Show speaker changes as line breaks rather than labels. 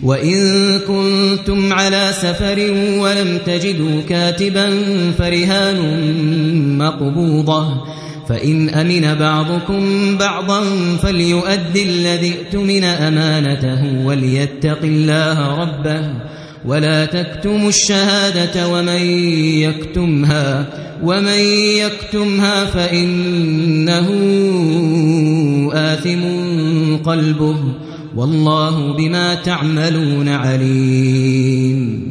وإن كنتم على سفر ولم تجدوا كاتبا فرهان مقبوضة فإن أمن بعضكم بعضا فليؤد الذي اؤتمن أمانته وليتق الله ربه ولا تكتموا الشهادة ومن يكتمها فإنه آثم قلبه والله بما تعملون عليم.